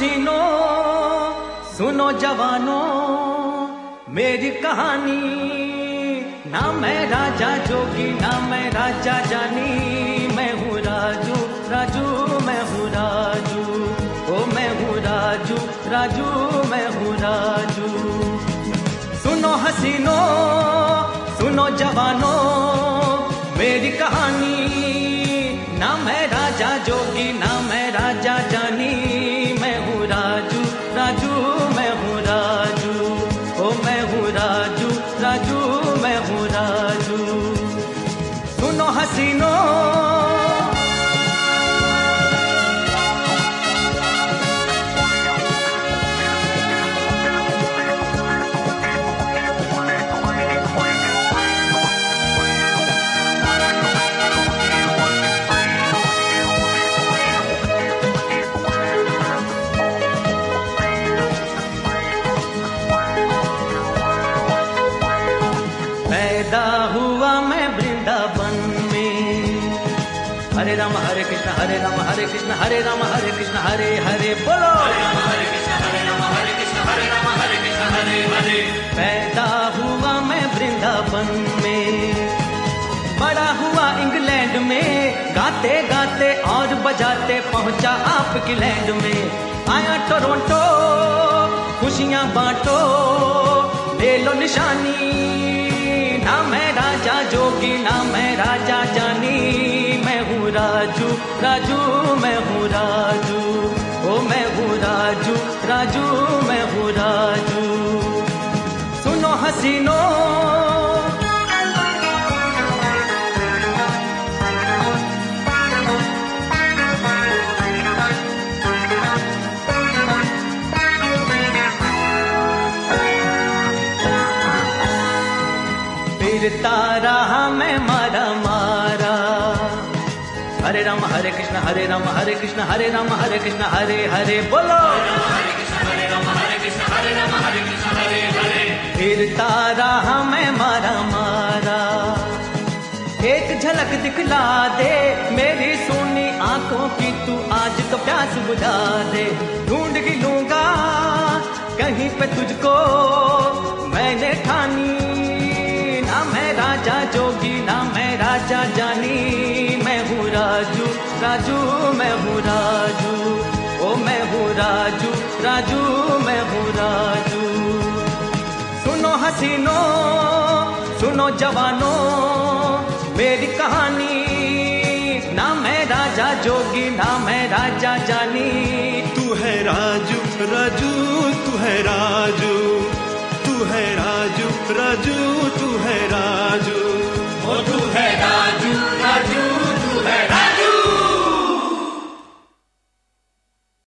हसीनों सुनो जवानों मेरी कहानी, ना मैं राजा जोगी ना मैं राजा जानी, मैं हूँ राजू राजू मैं हूँ राजू, ओ मैं हूँ राजू राजू मैं हूँ राजू। सुनो हसीनों सुनो जवानों मेरी कहानी, ना मैं राजा जोगी ना मैं राजा जानी, मैं हूँ राजू राजू मैं हूँ राजू, ओ मैं हूँ राजू राजू मैं हूँ राजू। सुनो हसीनों पैदा हुआ मैं वृंदावन में, हरे राम हरे कृष्ण हरे राम हरे कृष्ण हरे राम हरे कृष्ण हरे हरे बोलो, हरे राम हरे कृष्ण हरे राम हरे कृष्ण हरे राम हरे कृष्ण हरे हरे। पैदा हुआ मैं वृंदावन में, बड़ा हुआ इंग्लैंड में, गाते गाते और बजाते पहुंचा आपकी लैंड में। आया टोरंटो खुशियां बांटो ले लो निशानी, ना मैं राजा जोगी ना मैं राजा जानी, मैं हूँ राजू राजू मैं हूँ राजू, ओ मैं हूँ राजू राजू मैं हूँ राजू। सुनो हसीनों फिरता रहा मैं मारा मारा, हरे राम हरे कृष्ण हरे राम हरे कृष्ण हरे राम हरे कृष्ण हरे हरे बोलो, हरे कृष्ण हरे राम हरे कृष्ण हरे राम हरे कृष्ण हरे हरे। फिरता रहा मैं मारा मारा, एक झलक दिखला दे मेरी सोनी आंखों की, तू आज तो प्यास बुझा दे। ढूंढ ही लूंगा कहीं पे तुझको मैंने ठानी, ना मैं राजा जोगी ना मैं राजा जानी, मैं हूँ राजू राजू मैं हूँ राजू, ओ मैं हूँ राजू राजू मैं हूँ राजू। सुनो हसीनों सुनो जवानों मेरी कहानी, ना मैं राजा जोगी ना मैं राजा जानी, तू है राजू राजू तू है राजू, तू है राजू राजू